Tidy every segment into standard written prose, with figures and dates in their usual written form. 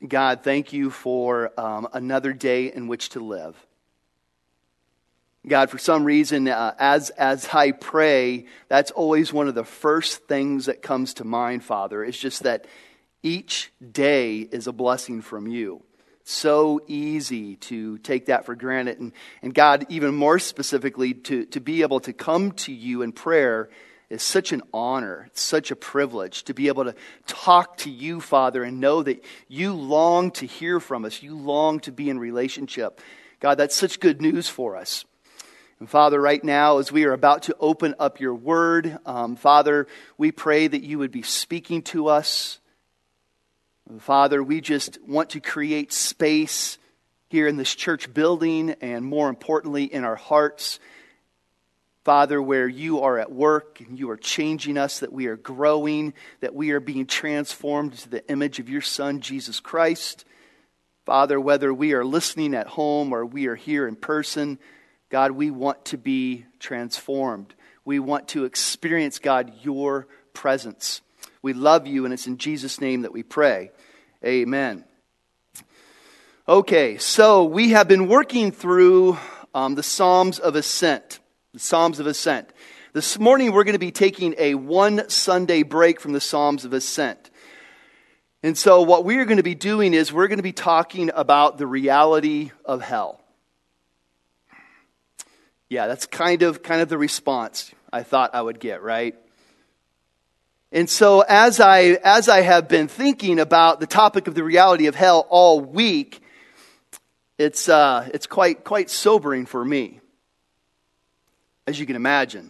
God, thank you for another day in which to live. God, for some reason, as I pray, that's always one of the first things that comes to mind, Father. It's just that each day is a blessing from you. So easy to take that for granted. And God, even more specifically, to be able to come to you in prayer is such an honor. It's such a privilege to be able to talk to you, Father, and know that you long to hear from us. You long to be in relationship. God, that's such good news for us. And Father, right now, as we are about to open up your word, Father, we pray that you would be speaking to us. Father, we just want to create space here in this church building and more importantly in our hearts. Father, where you are at work and you are changing us, that we are growing, that we are being transformed into the image of your Son, Jesus Christ. Father, whether we are listening at home or we are here in person, God, we want to be transformed. We want to experience, God, your presence. We love you, and it's in Jesus' name that we pray. Amen. Okay, so we have been working through the Psalms of Ascent. The Psalms of Ascent. This morning we're going to be taking a one Sunday break from the Psalms of Ascent. And so what we are going to be doing is we're going to be talking about the reality of hell. Yeah, that's kind of the response I thought I would get, right? And so as I have been thinking about the topic of the reality of hell all week, it's quite sobering for me, as you can imagine.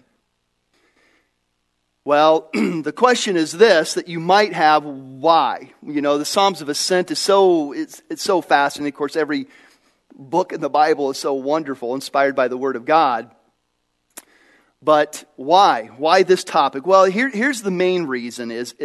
Well, the question is this, that you might have: why? You know, the Psalms of Ascent is it's so fascinating. Of course, every book in the Bible is so wonderful, inspired by the Word of God. But why? Why this topic? Well, here's the main reason is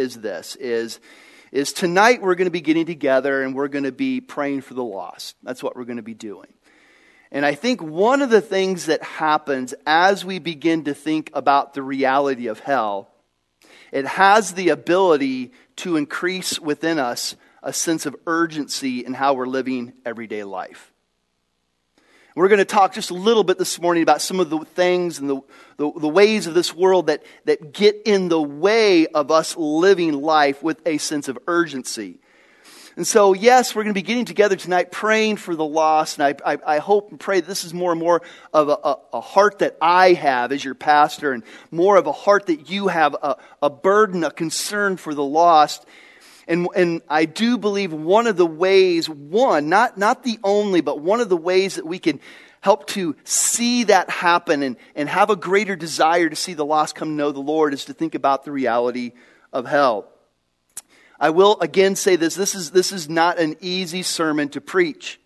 tonight we're going to be getting together and we're going to be praying for the lost. That's what we're going to be doing. And I think one of the things that happens as we begin to think about the reality of hell, it has the ability to increase within us a sense of urgency in how we're living everyday life. We're going to talk just a little bit this morning about some of the things and the ways of this world that get in the way of us living life with a sense of urgency. And so, yes, we're going to be getting together tonight praying for the lost. And I hope and pray that this is more and more of a heart that I have as your pastor, and more of a heart that you have, a burden, a concern for the lost. And I do believe one of the ways, not the only, but one of the ways that we can help to see that happen and have a greater desire to see the lost come to know the Lord is to think about the reality of hell. I will again say this is not an easy sermon to preach.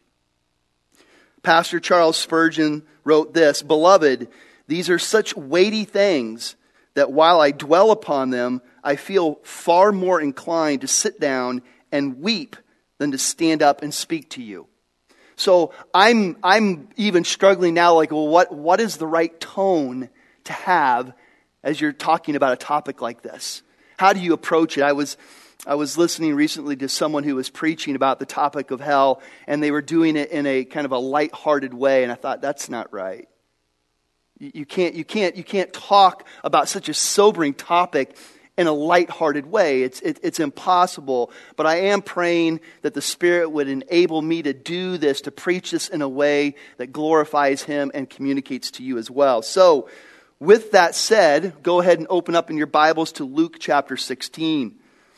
Pastor Charles Spurgeon wrote this: "Beloved, these are such weighty things that while I dwell upon them, I feel far more inclined to sit down and weep than to stand up and speak to you." So I'm even struggling now, like, well, what is the right tone to have as you're talking about a topic like this? How do you approach it? I was listening recently to someone who was preaching about the topic of hell, and they were doing it in a kind of a lighthearted way, and I thought, that's not right. You can't talk about such a sobering topic in a lighthearted way. It's impossible. But I am praying that the Spirit would enable me to do this, to preach this in a way that glorifies Him and communicates to you as well. So, with that said, go ahead and open up in your Bibles to Luke chapter 16.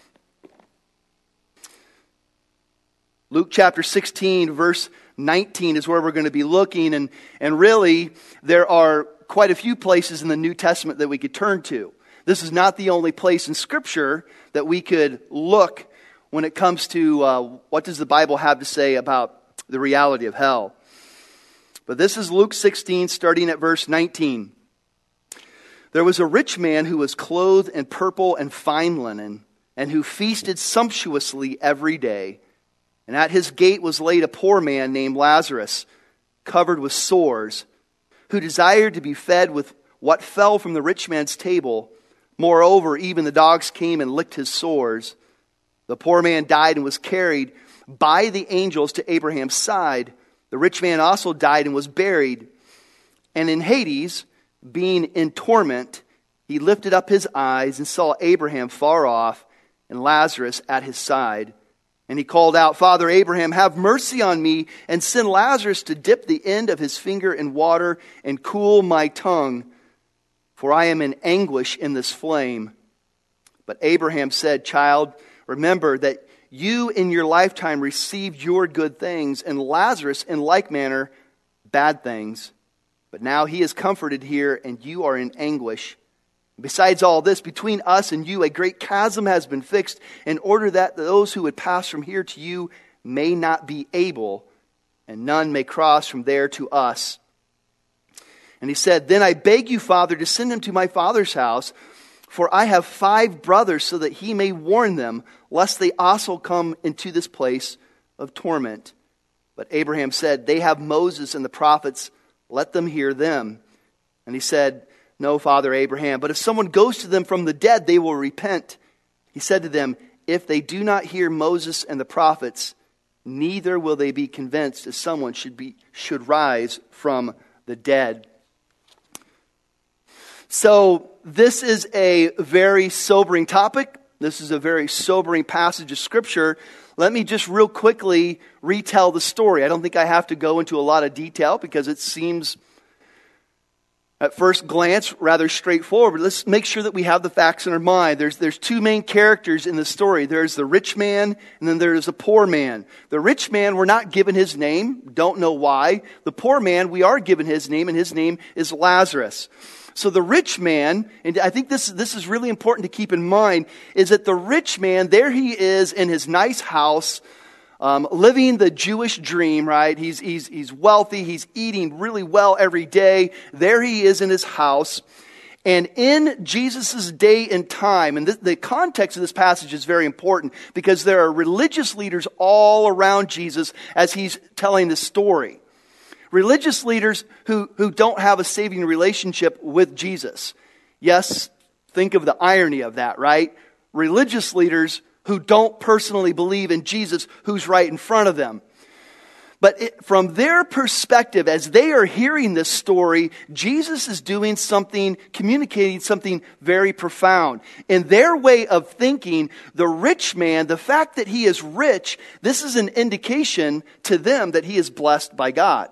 Luke chapter 16, verse 19 is where we're going to be looking. And really, there are quite a few places in the New Testament that we could turn to. This is not the only place in Scripture that we could look when it comes to what does the Bible have to say about the reality of hell. But this is Luke 16, starting at verse 19. "There was a rich man who was clothed in purple and fine linen, and who feasted sumptuously every day. And at his gate was laid a poor man named Lazarus, covered with sores, who desired to be fed with what fell from the rich man's table. Moreover, even the dogs came and licked his sores. The poor man died and was carried by the angels to Abraham's side. The rich man also died and was buried. And in Hades, being in torment, he lifted up his eyes and saw Abraham far off and Lazarus at his side. And he called out, Father Abraham, have mercy on me, and send Lazarus to dip the end of his finger in water and cool my tongue, for I am in anguish in this flame. But Abraham said, Child, remember that you in your lifetime received your good things, and Lazarus in like manner bad things. But now he is comforted here, and you are in anguish. Besides all this, between us and you, a great chasm has been fixed, in order that those who would pass from here to you may not be able, and none may cross from there to us. And he said, Then I beg you, Father, to send him to my father's house, for I have 5 brothers, so that he may warn them, lest they also come into this place of torment. But Abraham said, They have Moses and the prophets, let them hear them. And he said, No, Father Abraham, but if someone goes to them from the dead, they will repent. He said to them, If they do not hear Moses and the prophets, neither will they be convinced, as someone should rise from the dead. So this is a very sobering topic. This is a very sobering passage of Scripture. Let me just real quickly retell the story. I don't think I have to go into a lot of detail because it seems at first glance rather straightforward. But let's make sure that we have the facts in our mind. There's 2 main characters in the story. There's the rich man and then there's the poor man. The rich man, we're not given his name. Don't know why. The poor man, we are given his name, and his name is Lazarus. So the rich man, and I think this is really important to keep in mind, is that the rich man, there he is in his nice house, living the Jewish dream, right? He's wealthy, he's eating really well every day. There he is in his house. And in Jesus' day and time, and the context of this passage is very important because there are religious leaders all around Jesus as he's telling the story. Religious leaders who don't have a saving relationship with Jesus. Yes, think of the irony of that, right? Religious leaders who don't personally believe in Jesus, who's right in front of them. But from their perspective, as they are hearing this story, Jesus is doing something, communicating something very profound. In their way of thinking, the rich man, the fact that he is rich, this is an indication to them that he is blessed by God.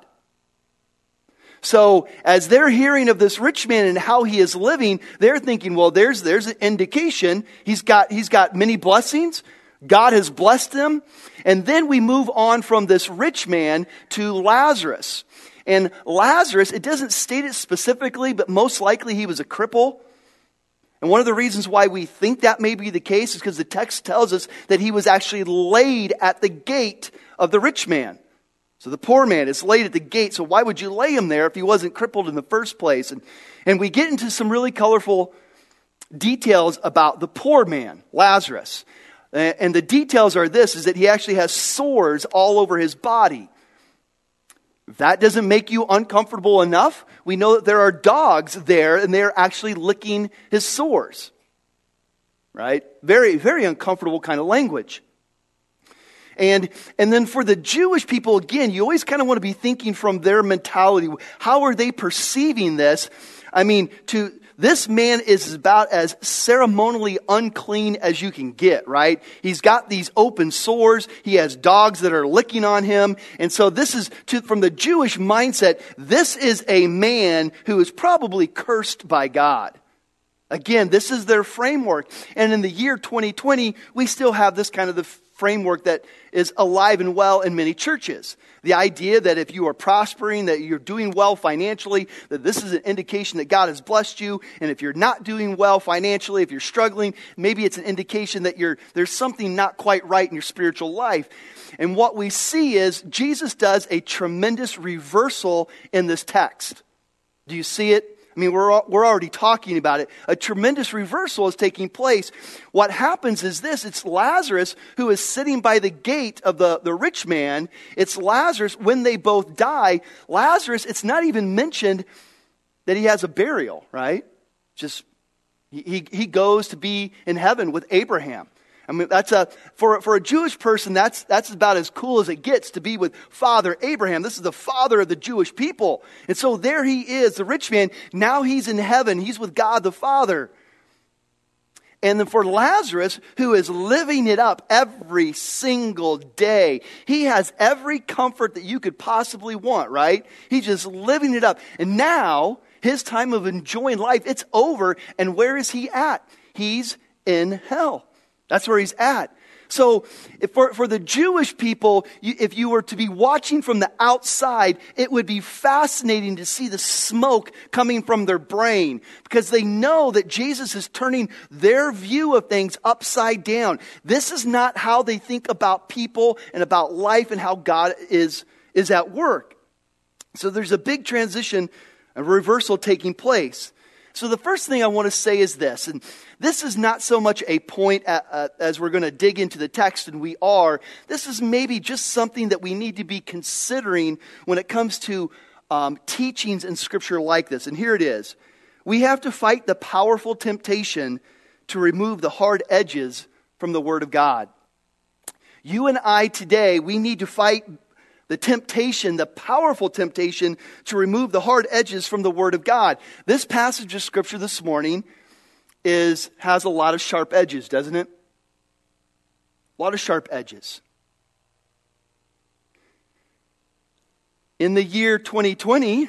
So as they're hearing of this rich man and how he is living, they're thinking, well, there's an indication. He's got many blessings. God has blessed him. And then we move on from this rich man to Lazarus. And Lazarus, it doesn't state it specifically, but most likely he was a cripple. And one of the reasons why we think that may be the case is because the text tells us that he was actually laid at the gate of the rich man. So the poor man is laid at the gate. So why would you lay him there if he wasn't crippled in the first place? And we get into some really colorful details about the poor man, Lazarus. And the details are this, is that he actually has sores all over his body. If that doesn't make you uncomfortable enough, we know that there are dogs there and they're actually licking his sores. Right? Very, very uncomfortable kind of language. And then for the Jewish people, again, you always kind of want to be thinking from their mentality. How are they perceiving this? I mean, this man is about as ceremonially unclean as you can get, right? He's got these open sores. He has dogs that are licking on him. And so this is, from the Jewish mindset, this is a man who is probably cursed by God. Again, this is their framework. And in the year 2020, we still have this kind of the framework that is alive and well in many churches. The idea that if you are prospering, that you're doing well financially, that this is an indication that God has blessed you. And if you're not doing well financially, if you're struggling, maybe it's an indication that there's something not quite right in your spiritual life. And what we see is Jesus does a tremendous reversal in this text. Do you see it? I mean, we're already talking about it. A tremendous reversal is taking place. What happens is this. It's Lazarus who is sitting by the gate of the rich man. It's Lazarus, when they both die. Lazarus, it's not even mentioned that he has a burial, right? Just, he goes to be in heaven with Abraham. I mean, for a Jewish person, that's about as cool as it gets to be with Father Abraham. This is the father of the Jewish people. And so there he is, the rich man. Now he's in heaven. He's with God the Father. And then for Lazarus, who is living it up every single day, he has every comfort that you could possibly want, right? He's just living it up. And now his time of enjoying life, it's over. And where is he at? He's in hell. That's where he's at. So for the Jewish people, if you were to be watching from the outside, it would be fascinating to see the smoke coming from their brain, because they know that Jesus is turning their view of things upside down. This is not how they think about people and about life and how God is at work. So there's a big transition, a reversal taking place. So the first thing I want to say is this, and this is not so much a point as we're going to dig into the text, and we are. This is maybe just something that we need to be considering when it comes to teachings in Scripture like this. And here it is. We have to fight the powerful temptation to remove the hard edges from the Word of God. You and I today, we need to fight the temptation, the powerful temptation to remove the hard edges from the Word of God. This passage of Scripture this morning has a lot of sharp edges, doesn't it? A lot of sharp edges. In the year 2020,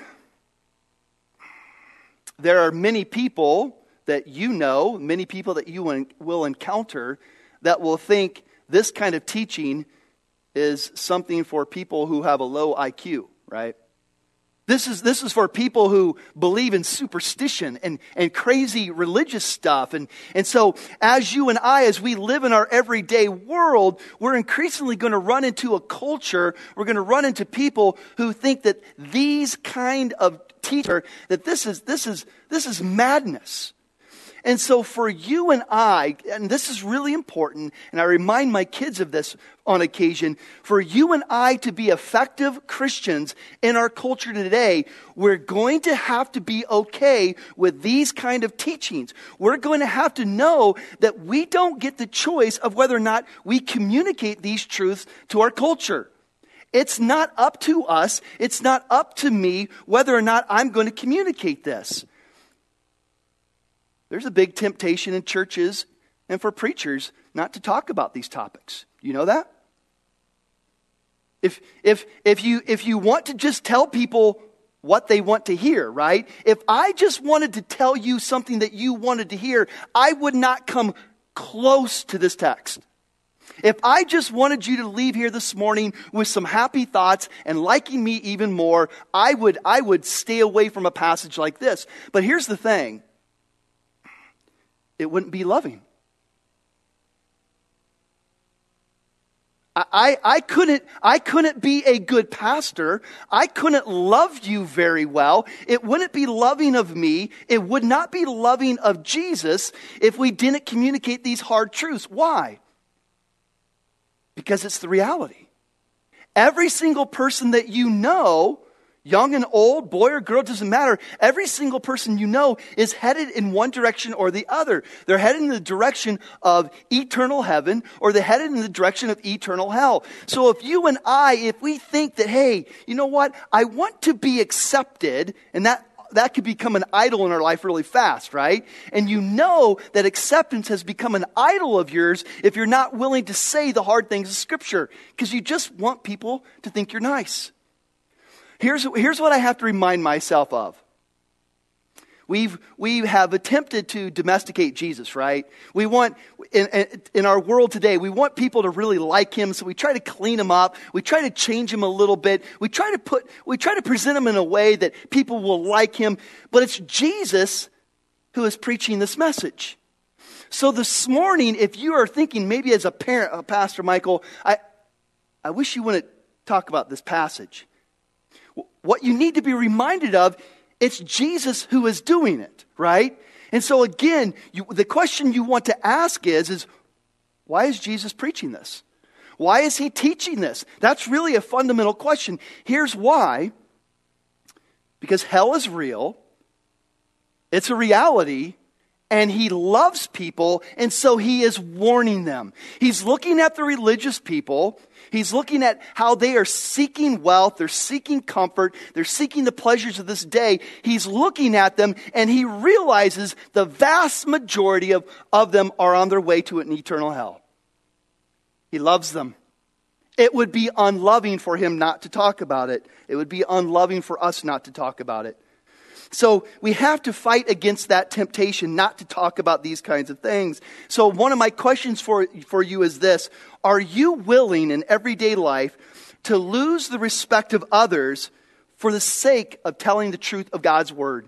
there are many people that you know, many people that you will encounter that will think this kind of teaching is something for people who have a low IQ, right? This is for people who believe in superstition and crazy religious stuff. And so as you and I, as we live in our everyday world, we're increasingly going to run into a culture, we're going to run into people who think that these kind of teacher, that this is madness. And so for you and I, and this is really important, and I remind my kids of this on occasion, for you and I to be effective Christians in our culture today, we're going to have to be okay with these kind of teachings. We're going to have to know that we don't get the choice of whether or not we communicate these truths to our culture. It's not up to us, it's not up to me whether or not I'm going to communicate this. There's a big temptation in churches and for preachers not to talk about these topics. You know that? If you want to just tell people what they want to hear, right? If I just wanted to tell you something that you wanted to hear, I would not come close to this text. If I just wanted you to leave here this morning with some happy thoughts and liking me even more, I would stay away from a passage like this. But here's the thing. It wouldn't be loving. I couldn't be a good pastor. I couldn't love you very well. It wouldn't be loving of me. It would not be loving of Jesus if we didn't communicate these hard truths. Why? Because it's the reality. Every single person that you know, young and old, boy or girl, doesn't matter. Every single person you know is headed in one direction or the other. They're headed in the direction of eternal heaven, or they're headed in the direction of eternal hell. So if you and I, if we think that, hey, you know what? I want to be accepted, and that could become an idol in our life really fast, right? And you know that acceptance has become an idol of yours if you're not willing to say the hard things of Scripture, because you just want people to think you're nice. Here's what I have to remind myself of. We have attempted to domesticate Jesus, right? We want, in our world today, we want people to really like him, so we try to clean him up. We try to change him a little bit. We try to present him in a way that people will like him. But it's Jesus who is preaching this message. So this morning, if you are thinking, maybe as a parent, Pastor Michael, I wish you wouldn't talk about this passage. What you need to be reminded of, it's Jesus who is doing it, right? And so again, the question you want to ask is why is Jesus preaching this? Why is he teaching this? That's really a fundamental question. Here's why. Because hell is real. It's a reality. and he loves people, and so he is warning them. He's looking at the religious people. He's looking at how they are seeking wealth, they're seeking comfort, they're seeking the pleasures of this day. He's looking at them, and he realizes the vast majority of them are on their way to an eternal hell. He loves them. It would be unloving for him not to talk about it. It would be unloving for us not to talk about it. So we have to fight against that temptation not to talk about these kinds of things. So one of my questions for you is this. Are you willing in everyday life to lose the respect of others for the sake of telling the truth of God's word?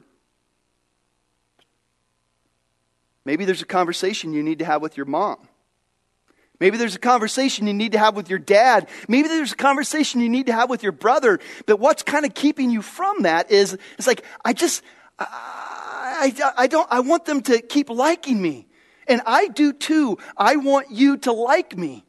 Maybe there's a conversation you need to have with your mom. Maybe there's a conversation you need to have with your dad. Maybe there's a conversation you need to have with your brother. But what's kind of keeping you from that is, it's like, I want them to keep liking me. And I do too. I want you to like me.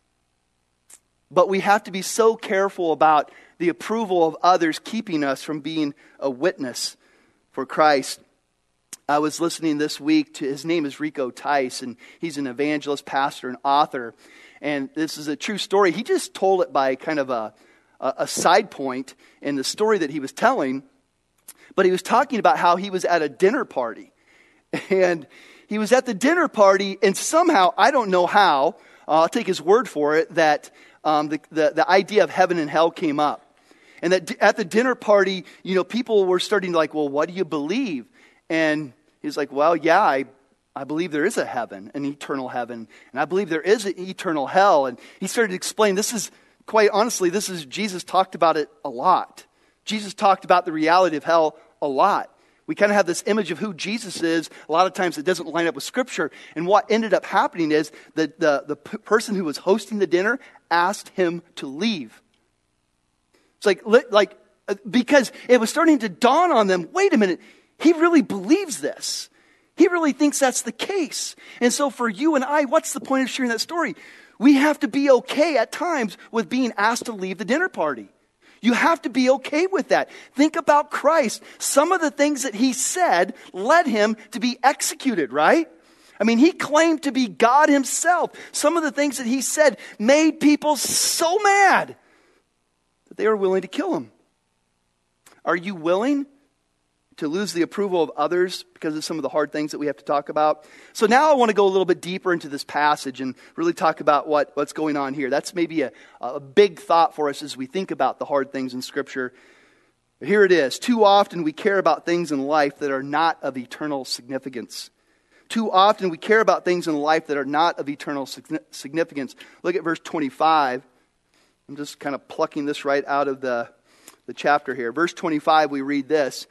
But we have to be so careful about the approval of others keeping us from being a witness for Christ. I was listening this week to, his name is Rico Tice, and he's an evangelist, pastor, and author. And this is a true story. He just told it by kind of a side point in the story that he was telling. But he was talking about how he was at a dinner party. And he was at the dinner party, and somehow, I don't know how, I'll take his word for it, that the idea of heaven and hell came up. And that at the dinner party, people were starting to like, well, what do you believe? And he's like, well, yeah, I believe there is a heaven, an eternal heaven. And I believe there is an eternal hell. And he started to explain, quite honestly, Jesus talked about it a lot. Jesus talked about the reality of hell a lot. We kind of have this image of who Jesus is. A lot of times it doesn't line up with Scripture. And what ended up happening is that the person who was hosting the dinner asked him to leave. It's like because it was starting to dawn on them, wait a minute, he really believes this. He really thinks that's the case. And so for you and I, what's the point of sharing that story? We have to be okay at times with being asked to leave the dinner party. You have to be okay with that. Think about Christ. Some of the things that he said led him to be executed, right? I mean, he claimed to be God himself. Some of the things that he said made people so mad that they were willing to kill him. Are you willing to lose the approval of others because of some of the hard things that we have to talk about? So now I want to go a little bit deeper into this passage and really talk about what's going on here. That's maybe a big thought for us as we think about the hard things in Scripture. Here it is. Too often we care about things in life that are not of eternal significance. Too often we care about things in life that are not of eternal significance. Look at verse 25. I'm just kind of plucking this right out of the chapter here. Verse 25, we read this.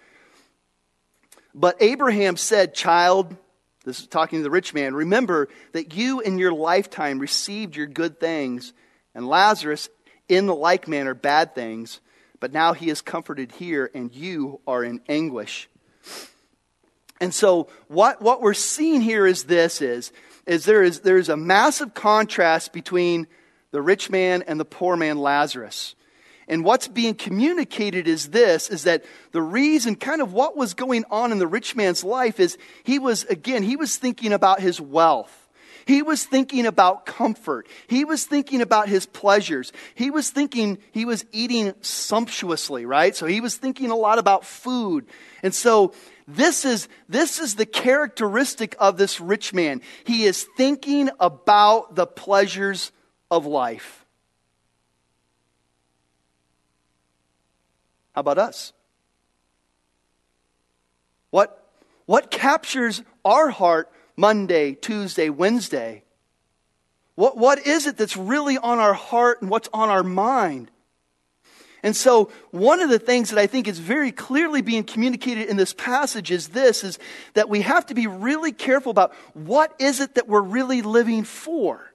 But Abraham said, child, this is talking to the rich man, remember that you in your lifetime received your good things, and Lazarus in the like manner bad things, but now he is comforted here, and you are in anguish. And so what we're seeing here is there is a massive contrast between the rich man and the poor man Lazarus. And what's being communicated is that the reason, kind of what was going on in the rich man's life is he was thinking about his wealth. He was thinking about comfort. He was thinking about his pleasures. He was eating sumptuously, right? So he was thinking a lot about food. And so this is the characteristic of this rich man. He is thinking about the pleasures of life. How about us? What captures our heart Monday, Tuesday, Wednesday? What is it that's really on our heart and what's on our mind? And so one of the things that I think is very clearly being communicated in this passage is that we have to be really careful about what is it that we're really living for.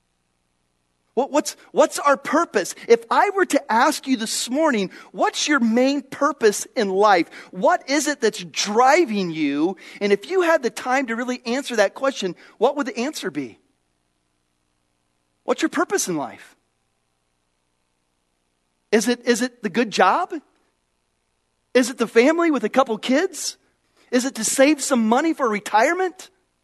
What's our purpose? If I were to ask you this morning, what's your main purpose in life? What is it that's driving you? And if you had the time to really answer that question, what would the answer be? What's your purpose in life? Is it the good job? Is it the family with a couple kids? Is it to save some money for retirement?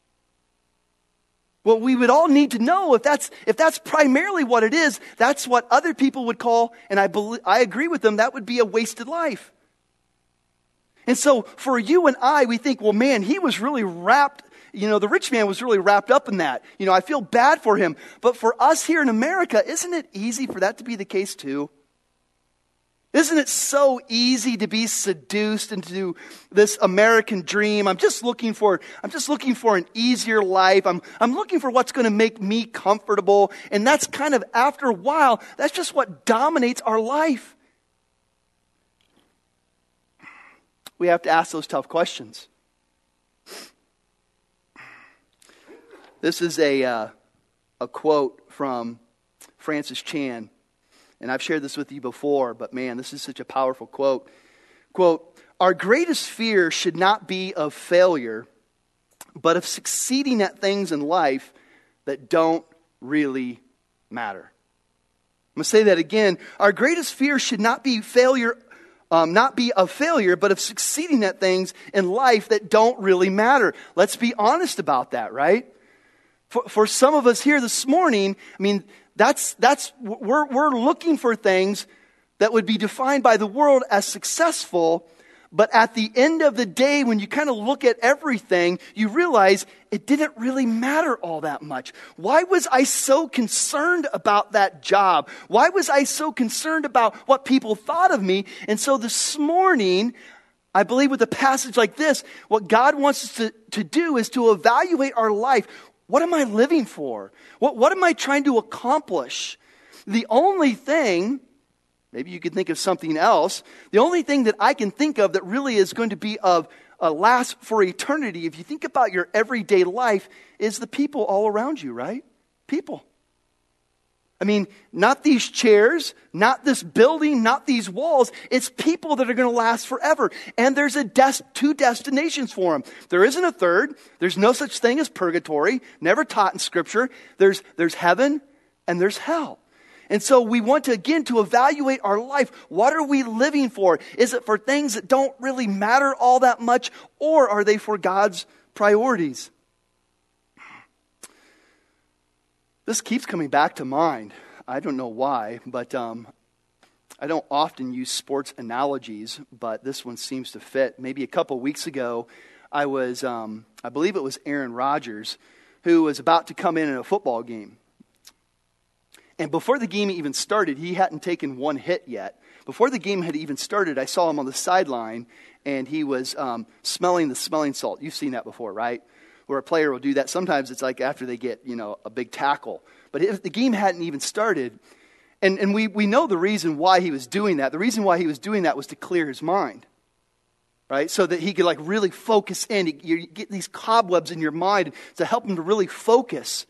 Well, we would all need to know if that's primarily what it is, that's what other people would call, and I agree with them, that would be a wasted life. And so for you and I, we think, well, man, he was really wrapped, the rich man was really wrapped up in that. I feel bad for him. But for us here in America, isn't it easy for that to be the case too? Isn't it so easy to be seduced into this American dream? I'm just looking for an easier life. I'm looking for what's going to make me comfortable. And that's kind of, after a while, that's just what dominates our life. We have to ask those tough questions. This is a quote from Francis Chan. And I've shared this with you before, but man, this is such a powerful quote. Quote, "Our greatest fear should not be of failure, but of succeeding at things in life that don't really matter." I'm going to say that again. Our greatest fear should not be failure, not be of failure, but of succeeding at things in life that don't really matter. Let's be honest about that, right? For some of us here this morning, we're looking for things that would be defined by the world as successful, but at the end of the day, when you kind of look at everything, you realize it didn't really matter all that much. Why was I so concerned about that job? Why was I so concerned about what people thought of me? And so this morning, I believe with a passage like this, what God wants us to do is to evaluate our life. What am I living for? What am I trying to accomplish? The only thing, maybe you could think of something else, the only thing that I can think of that really is going to be of last for eternity, if you think about your everyday life, is the people all around you, right? People. Not these chairs, not this building, not these walls. It's people that are going to last forever. And there's two destinations for them. There isn't a third. There's no such thing as purgatory, never taught in Scripture. There's heaven and there's hell. And so we want to evaluate our life. What are we living for? Is it for things that don't really matter all that much, or are they for God's priorities? This keeps coming back to mind. I don't know why, but I don't often use sports analogies, but this one seems to fit. Maybe a couple weeks ago, I believe it was Aaron Rodgers, who was about to come in a football game. And before the game even started, he hadn't taken one hit yet. Before the game had even started, I saw him on the sideline, and he was smelling the smelling salt. You've seen that before, right? Where a player will do that. Sometimes it's like after they get, a big tackle. But if the game hadn't even started, and we know the reason why he was doing that. The reason why he was doing that was to clear his mind, right? So that he could really focus in. You get these cobwebs in your mind to help him to really focus.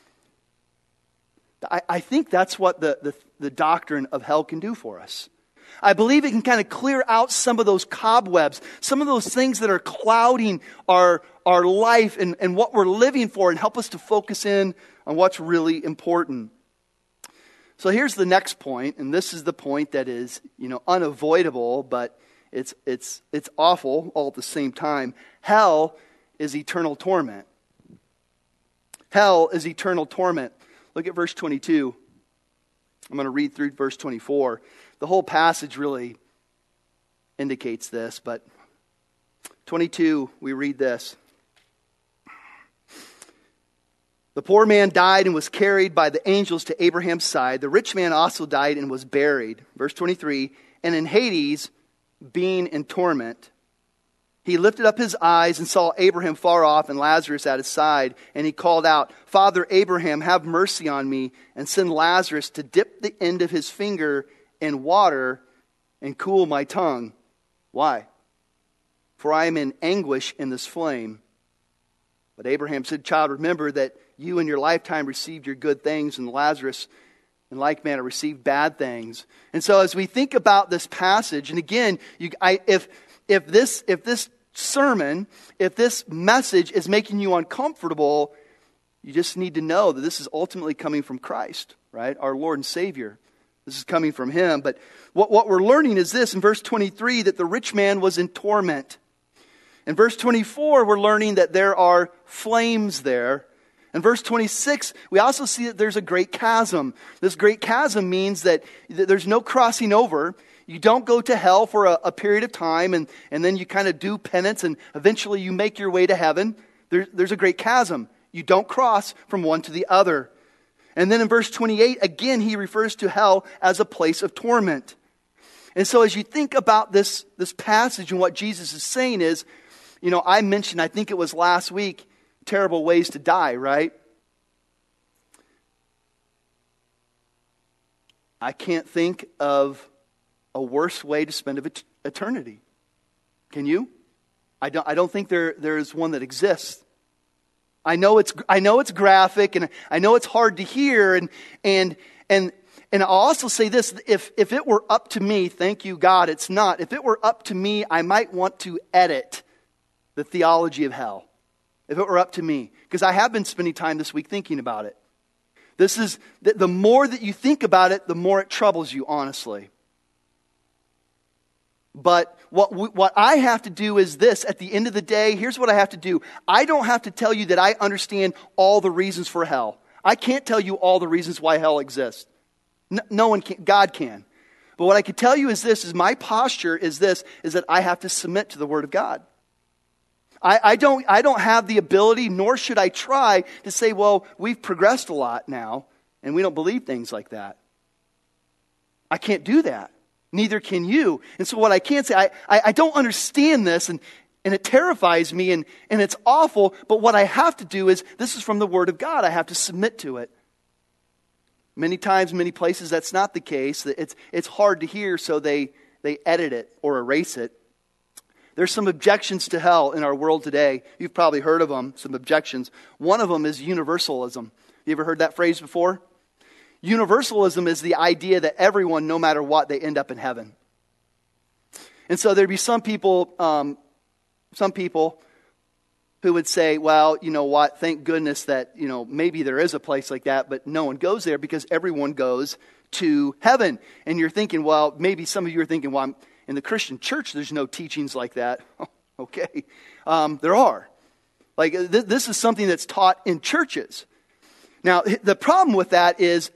I think that's what the doctrine of hell can do for us. I believe it can kind of clear out some of those cobwebs, some of those things that are clouding our life and what we're living for, and help us to focus in on what's really important. So here's the next point, and this is the point that is, unavoidable, but it's awful all at the same time. Hell is eternal torment. Hell is eternal torment. Look at verse 22. I'm going to read through verse 24. The whole passage really indicates this, but 22, we read this. The poor man died and was carried by the angels to Abraham's side. The rich man also died and was buried. Verse 23, and in Hades, being in torment, he lifted up his eyes and saw Abraham far off and Lazarus at his side. And he called out, Father Abraham, have mercy on me and send Lazarus to dip the end of his finger in water and cool my tongue. Why? For I am in anguish in this flame. But Abraham said, Child, remember that you in your lifetime received your good things, and Lazarus in like manner received bad things. And so as we think about this passage, and again, if this sermon, if this message is making you uncomfortable, you just need to know that this is ultimately coming from Christ, right? Our Lord and Savior. This is coming from Him. But what we're learning is this in verse 23, that the rich man was in torment. In verse 24, we're learning that there are flames there. In verse 26, we also see that there's a great chasm. This great chasm means that there's no crossing over. You don't go to hell for a period of time and then you kind of do penance and eventually you make your way to heaven. There's a great chasm. You don't cross from one to the other. And then in verse 28, again, he refers to hell as a place of torment. And so as you think about this passage and what Jesus is saying is, I mentioned, I think it was last week, terrible ways to die, right? I can't think of a worse way to spend eternity. Can you? I don't think there is one that exists. I know it's graphic and I know it's hard to hear and I'll also say this, if it were up to me, thank you God, it's not. If it were up to me, I might want to edit the theology of hell. If it were up to me. Because I have been spending time this week thinking about it. This is, the more that you think about it, the more it troubles you, honestly. But what I have to do is this. At the end of the day, here's what I have to do. I don't have to tell you that I understand all the reasons for hell. I can't tell you all the reasons why hell exists. No one can. God can. But what I can tell you is this, is my posture is this, is that I have to submit to the Word of God. I don't have the ability, nor should I try to say, well, we've progressed a lot now, and we don't believe things like that. I can't do that. Neither can you. And so what I can say, I don't understand this, and it terrifies me, and it's awful, but what I have to do is, this is from the Word of God. I have to submit to it. Many times, many places, that's not the case. It's hard to hear, so they edit it or erase it. There's some objections to hell in our world today. You've probably heard of them, some objections. One of them is universalism. You ever heard that phrase before? Universalism is the idea that everyone, no matter what, they end up in heaven. And so there'd be some people who would say, well, you know what, thank goodness that, maybe there is a place like that, but no one goes there because everyone goes to heaven. And you're thinking, well, maybe some of you are thinking, well, in the Christian church, there's no teachings like that. Okay. There are. Like, this is something that's taught in churches. Now, the problem with that is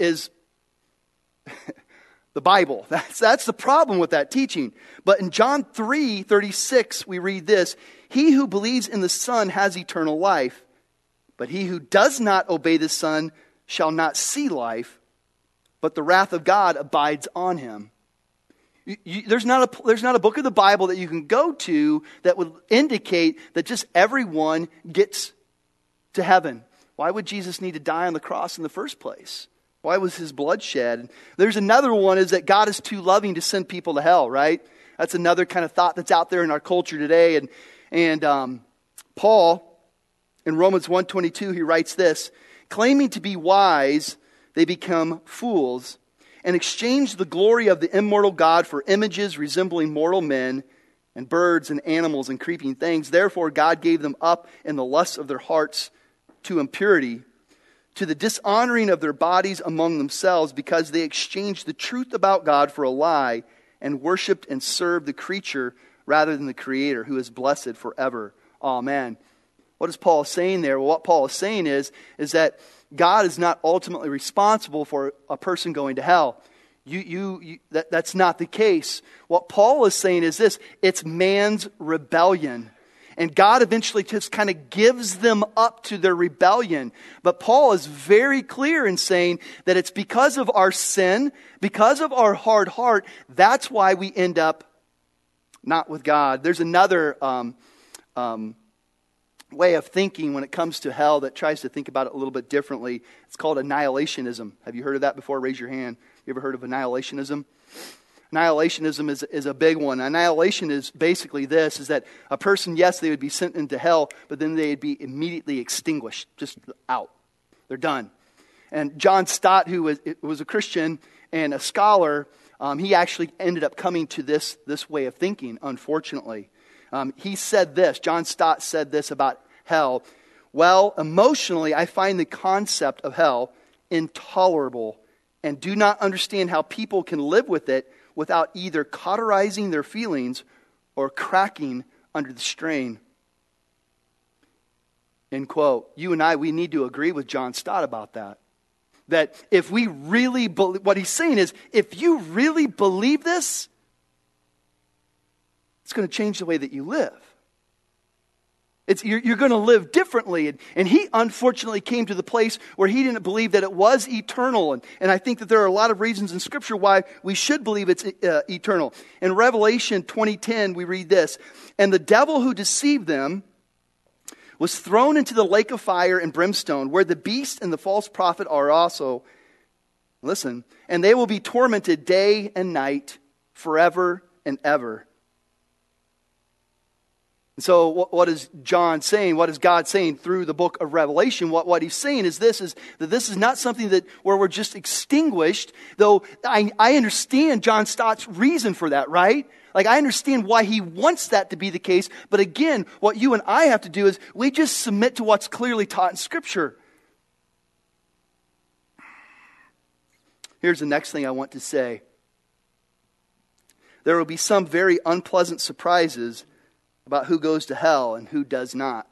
the Bible. That's the problem with that teaching. But in John 3:36, we read this, "He who believes in the Son has eternal life, but he who does not obey the Son shall not see life, but the wrath of God abides on him." There's not a book of the Bible that you can go to that would indicate that just everyone gets to heaven. Why would Jesus need to die on the cross in the first place? Why was his blood shed? There's another one, is that God is too loving to send people to hell, right? That's another kind of thought that's out there in our culture today. And Paul, in Romans 1:22, he writes this, "Claiming to be wise, they become fools, and exchange the glory of the immortal God for images resembling mortal men and birds and animals and creeping things. Therefore God gave them up in the lusts of their hearts to impurity, to the dishonoring of their bodies among themselves, because they exchanged the truth about God for a lie and worshipped and served the creature rather than the Creator, who is blessed forever. Amen." What is Paul saying there? Well, what Paul is saying is that God is not ultimately responsible for a person going to hell. That's not the case. What Paul is saying is this: it's man's rebellion. And God eventually just kind of gives them up to their rebellion. But Paul is very clear in saying that it's because of our sin, because of our hard heart, that's why we end up not with God. There's another way of thinking when it comes to hell that tries to think about it a little bit differently. It's called annihilationism. Have you heard of that before? Raise your hand. You ever heard of annihilationism? Annihilationism is a big one. Annihilation is basically this, is that a person, yes, they would be sent into hell, but then they'd be immediately extinguished, just out. They're done. And John Stott, who was a Christian and a scholar, he actually ended up coming to this way of thinking, unfortunately. He said this, John Stott said this about hell: "Well, emotionally, I find the concept of hell intolerable and do not understand how people can live with it without either cauterizing their feelings or cracking under the strain." End quote. You and I, we need to agree with John Stott about that. That if we really believe, what he's saying is, if you really believe this, it's going to change the way that you live. You're going to live differently. And he unfortunately came to the place where he didn't believe that it was eternal. And I think that there are a lot of reasons in Scripture why we should believe it's eternal. In Revelation 20:10, we read this, "And the devil who deceived them was thrown into the lake of fire and brimstone, where the beast and the false prophet are also. Listen, and they will be tormented day and night forever and ever." And so what is John saying? What is God saying through the book of Revelation? What he's saying is that this is not something where we're just extinguished, though I understand John Stott's reason for that, right? Like, I understand why he wants that to be the case. But again, what you and I have to do is we just submit to what's clearly taught in Scripture. Here's the next thing I want to say. There will be some very unpleasant surprises about who goes to hell and who does not.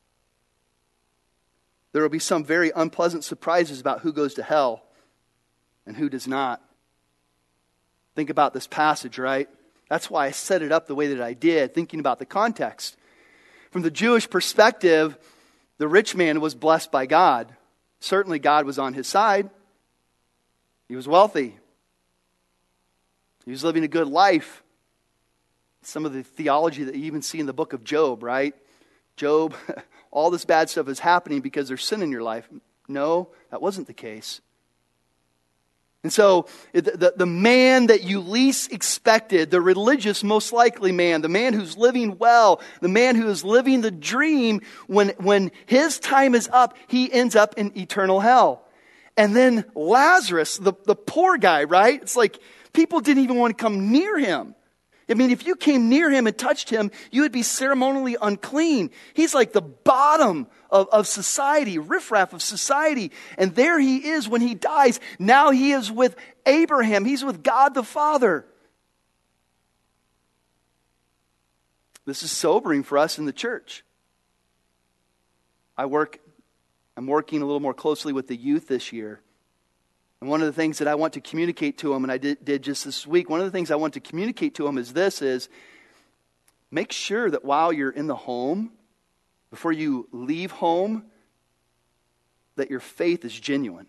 There will be some very unpleasant surprises about who goes to hell and who does not. Think about this passage, right? That's why I set it up the way that I did, thinking about the context. From the Jewish perspective, the rich man was blessed by God. Certainly God was on his side. He was wealthy. He was living a good life. Some of the theology that you even see in the book of Job, right? Job, all this bad stuff is happening because there's sin in your life. No, that wasn't the case. And so the man that you least expected, the religious most likely man, the man who's living well, the man who is living the dream, when his time is up, he ends up in eternal hell. And then Lazarus, the poor guy, right? It's like people didn't even want to come near him. I mean, if you came near him and touched him, you would be ceremonially unclean. He's like the bottom of society, riffraff of society. And there he is when he dies. Now he is with Abraham. He's with God the Father. This is sobering for us in the church. I'm working a little more closely with the youth this year. And one of the things that I want to communicate to them, and I did just this week, one of the things I want to communicate to them is make sure that while you're in the home, before you leave home, that your faith is genuine.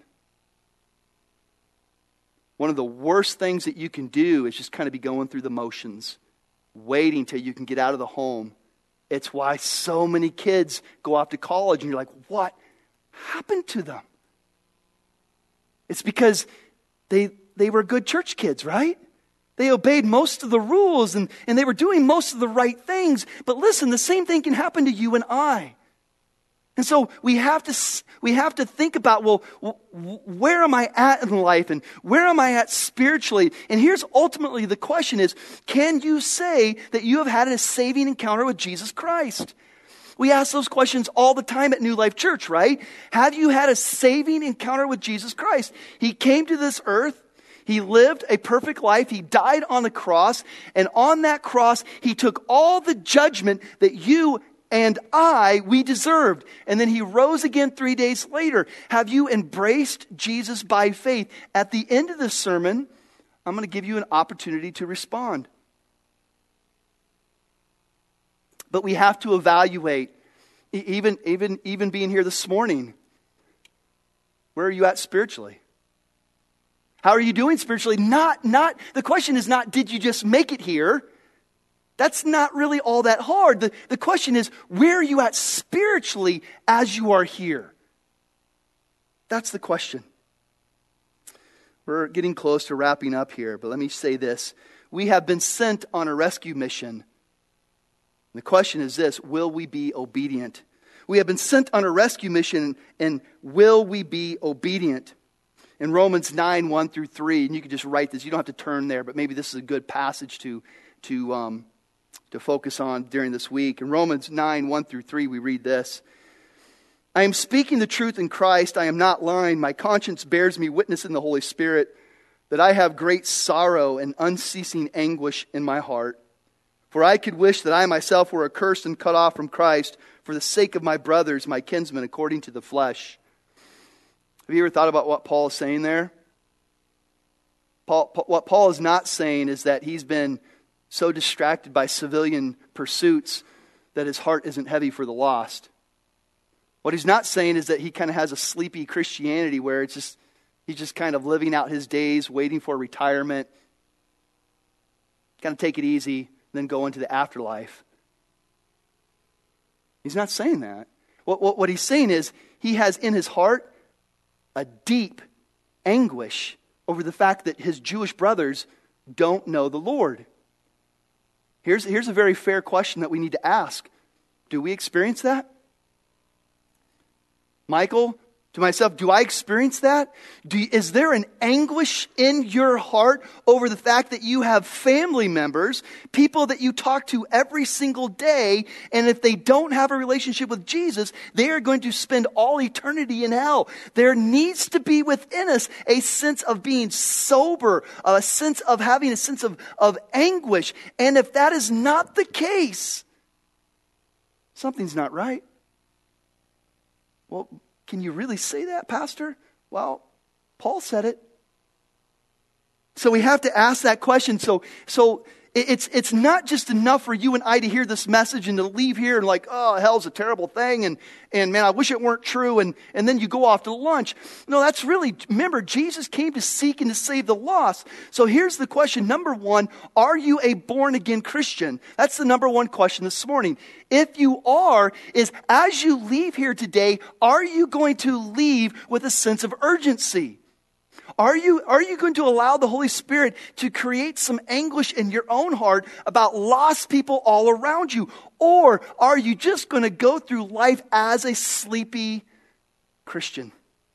One of the worst things that you can do is just kind of be going through the motions, waiting till you can get out of the home. It's why so many kids go off to college and you're like, what happened to them? It's because they were good church kids, right? They obeyed most of the rules and they were doing most of the right things. But listen, the same thing can happen to you and I. And so we have to think about, well, where am I at in life and where am I at spiritually? And here's ultimately the question is, can you say that you have had a saving encounter with Jesus Christ? We ask those questions all the time at New Life Church, right? Have you had a saving encounter with Jesus Christ? He came to this earth. He lived a perfect life. He died on the cross. And on that cross, he took all the judgment that you and we deserved. And then he rose again 3 days later. Have you embraced Jesus by faith? At the end of this sermon, I'm going to give you an opportunity to respond. But we have to evaluate, even being here this morning, where are you at spiritually? How are you doing spiritually? The question is not, did you just make it here? That's not really all that hard. The question is, where are you at spiritually as you are here? That's the question. We're getting close to wrapping up here, but let me say this. We have been sent on a rescue mission. The question is this, will we be obedient? We have been sent on a rescue mission, and will we be obedient? In Romans 9, 1 through 3, and you can just write this, you don't have to turn there, but maybe this is a good passage to focus on during this week. In Romans 9, 1 through 3, we read this. I am speaking the truth in Christ, I am not lying. My conscience bears me witness in the Holy Spirit that I have great sorrow and unceasing anguish in my heart. For I could wish that I myself were accursed and cut off from Christ for the sake of my brothers, my kinsmen, according to the flesh. Have you ever thought about what Paul is saying there? What Paul is not saying is that he's been so distracted by civilian pursuits that his heart isn't heavy for the lost. What he's not saying is that he kind of has a sleepy Christianity where he's just kind of living out his days, waiting for retirement, kind of take it easy, then go into the afterlife. He's not saying that. What he's saying is he has in his heart a deep anguish over the fact that his Jewish brothers don't know the Lord. Here's a very fair question that we need to ask. Do we experience that? Michael, to myself, do I experience that? Is there an anguish in your heart over the fact that you have family members, people that you talk to every single day, and if they don't have a relationship with Jesus, they are going to spend all eternity in hell? There needs to be within us a sense of being sober, a sense of having a sense of anguish. And if that is not the case, something's not right. Well, can you really say that, Pastor? Well, Paul said it. So we have to ask that question. So it's not just enough for you and I to hear this message and to leave here and like, oh, hell's a terrible thing, and man, I wish it weren't true, and then you go off to lunch. No, that's really, remember, Jesus came to seek and to save the lost. So here's the question. Number one, are you a born-again Christian? That's the number one question this morning. If you are, is as you leave here today, are you going to leave with a sense of urgency? Are you going to allow the Holy Spirit to create some anguish in your own heart about lost people all around you? Or are you just going to go through life as a sleepy Christian?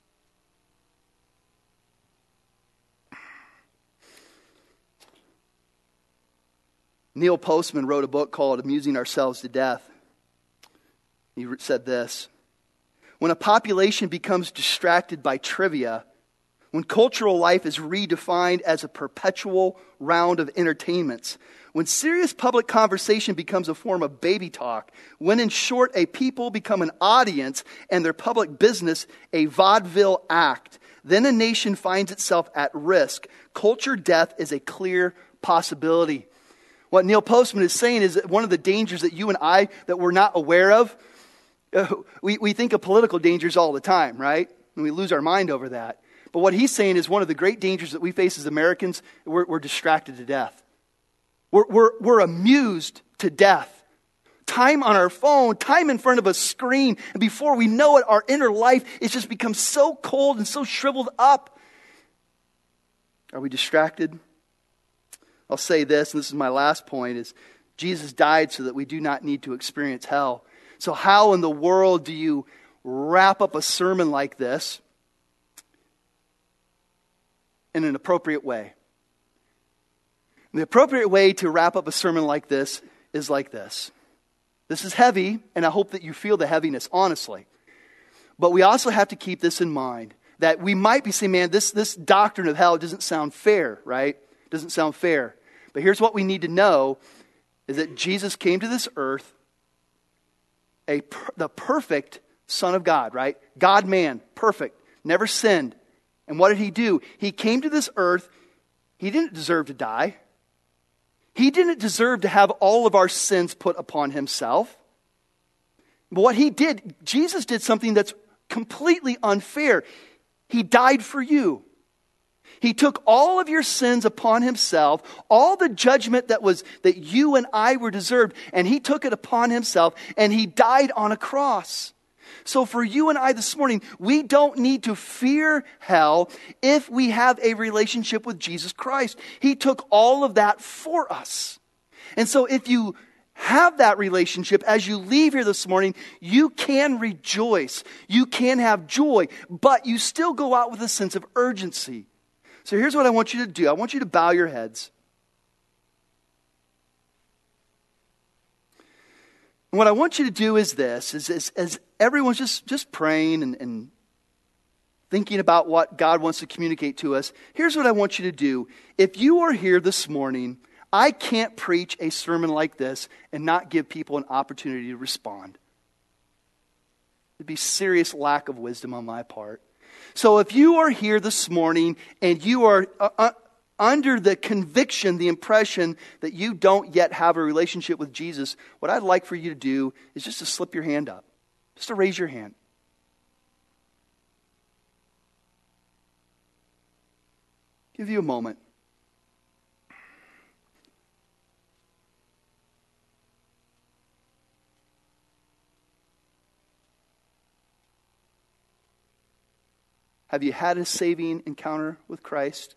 Neil Postman wrote a book called Amusing Ourselves to Death. He said this: when a population becomes distracted by trivia, when cultural life is redefined as a perpetual round of entertainments, when serious public conversation becomes a form of baby talk, when in short a people become an audience and their public business a vaudeville act, then a nation finds itself at risk. Culture death is a clear possibility. What Neil Postman is saying is that one of the dangers that you and I, that we're not aware of, we think of political dangers all the time, right? And we lose our mind over that. But what he's saying is one of the great dangers that we face as Americans, we're distracted to death. We're amused to death. Time on our phone, time in front of a screen, and before we know it, our inner life is just become so cold and so shriveled up. Are we distracted? I'll say this, and this is my last point, is Jesus died so that we do not need to experience hell. So how in the world do you wrap up a sermon like this in an appropriate way? And the appropriate way to wrap up a sermon like this is like this. This is heavy, and I hope that you feel the heaviness, honestly. But we also have to keep this in mind, that we might be saying, man, this doctrine of hell doesn't sound fair, right? Doesn't sound fair. But here's what we need to know, is that Jesus came to this earth, the perfect Son of God, right? God-man, perfect, never sinned. And what did he do? He came to this earth. He didn't deserve to die. He didn't deserve to have all of our sins put upon himself. But what he did, Jesus did something that's completely unfair. He died for you. He took all of your sins upon himself, all the judgment that you and I were deserved, and he took it upon himself, and he died on a cross. So for you and I this morning, we don't need to fear hell if we have a relationship with Jesus Christ. He took all of that for us. And so if you have that relationship, as you leave here this morning, you can rejoice. You can have joy, but you still go out with a sense of urgency. So here's what I want you to do. I want you to bow your heads. And what I want you to do is this, as everyone's just praying and thinking about what God wants to communicate to us, here's what I want you to do. If you are here this morning, I can't preach a sermon like this and not give people an opportunity to respond. It'd be serious lack of wisdom on my part. So if you are here this morning and you are under the conviction, the impression that you don't yet have a relationship with Jesus, what I'd like for you to do is just to slip your hand up. Just to raise your hand. Give you a moment. Have you had a saving encounter with Christ?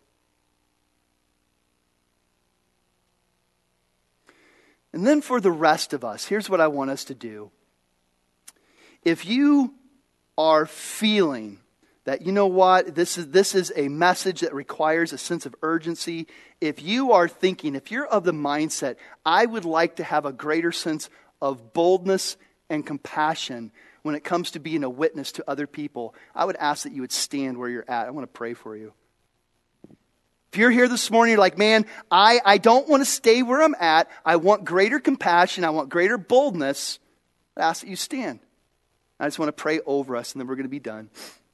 And then for the rest of us, here's what I want us to do. If you are feeling that, you know what, this is a message that requires a sense of urgency. If you are thinking, if you're of the mindset, I would like to have a greater sense of boldness and compassion when it comes to being a witness to other people, I would ask that you would stand where you're at. I want to pray for you. If you're here this morning, you're like, man, I don't want to stay where I'm at. I want greater compassion. I want greater boldness. I ask that you stand. I just want to pray over us, and then we're going to be done.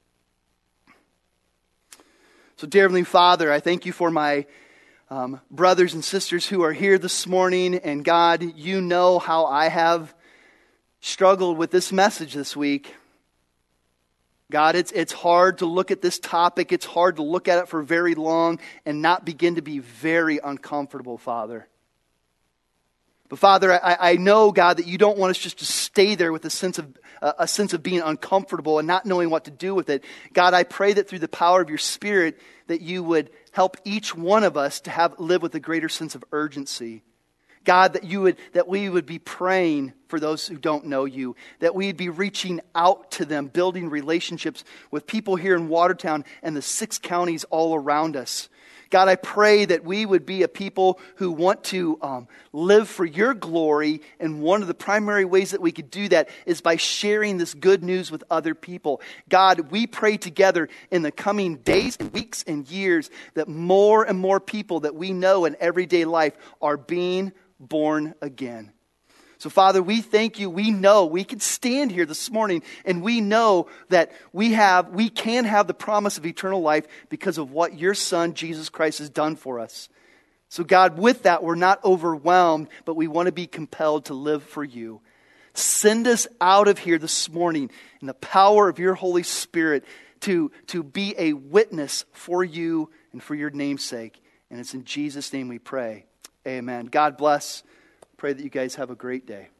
So, dear Heavenly Father, I thank you for my brothers and sisters who are here this morning. And God, you know how I have struggled with this message this week. God, it's hard to look at this topic. It's hard to look at it for very long and not begin to be very uncomfortable, Father. But Father, I know, God, that you don't want us just to stay there with a sense of being uncomfortable and not knowing what to do with it. God, I pray that through the power of your Spirit that you would help each one of us to live with a greater sense of urgency. God, that we would be praying for those who don't know you, that we'd be reaching out to them, building relationships with people here in Watertown and the 6 counties all around us. God, I pray that we would be a people who want to live for your glory, and one of the primary ways that we could do that is by sharing this good news with other people. God, we pray together in the coming days and weeks and years that more and more people that we know in everyday life are being born again. So Father, we thank you. We know we can stand here this morning and we know that we can have the promise of eternal life because of what your Son, Jesus Christ, has done for us. So God, with that, we're not overwhelmed, but we want to be compelled to live for you. Send us out of here this morning in the power of your Holy Spirit to be a witness for you and for your name's sake. And it's in Jesus' name we pray. Amen. God bless. Pray that you guys have a great day.